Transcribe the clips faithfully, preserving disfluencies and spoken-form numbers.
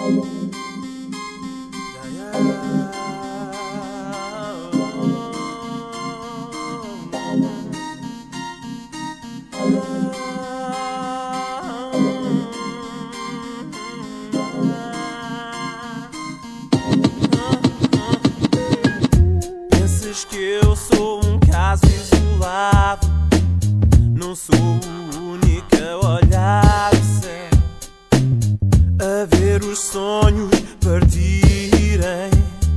Pensas que eu sou um caso isolado? Não sou o único a olhar o céu, a ver os sonhos partirem,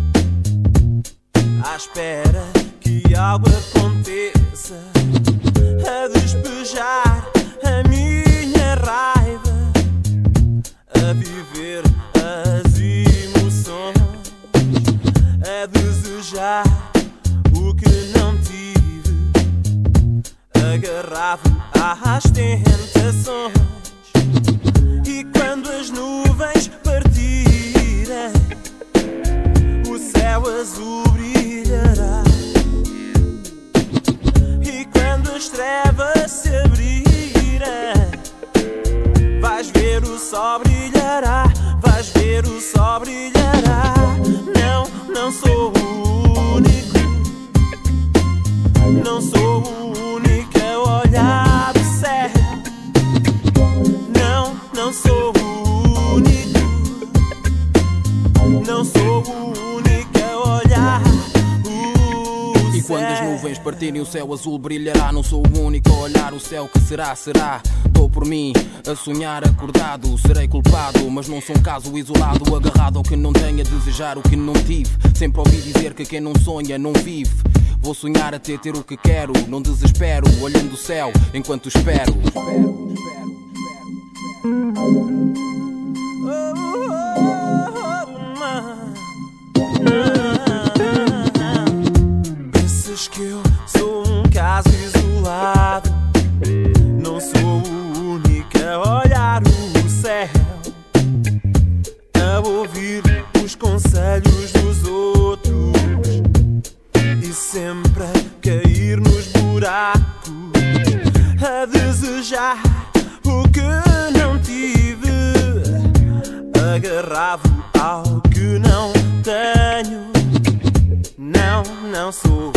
à espera que algo aconteça, a despejar a minha raiva, a viver as emoções, a desejar o que não tive, agarrado às tentações. E quando as nuvens partirem, o céu azul brilhará. E quando as trevas se abrirem, vais ver o sol brilhará. Vais ver o sol brilhará. Não, não sou o único. Não sou o único a olhar o céu. Não, não sou o único. Não sou o único a olhar o céu. E quando as nuvens partirem, o céu azul brilhará. Não sou o único a olhar o céu. Que será, será? Dou por mim a sonhar acordado. Serei culpado, mas não sou um caso isolado, agarrado ao que não tenho, a desejar o que não tive. Sempre ouvi dizer que quem não sonha não vive. Vou sonhar até ter o que quero. Não desespero, olhando o céu enquanto espero. Espero, espero, espero. Pensas que eu sou um caso isolado? Não sou o único a olhar o céu, a ouvir os conselhos dos outros e sempre a cair nos buracos, a desejar o que não tive, agarrado ao que não tenho. Não, não sou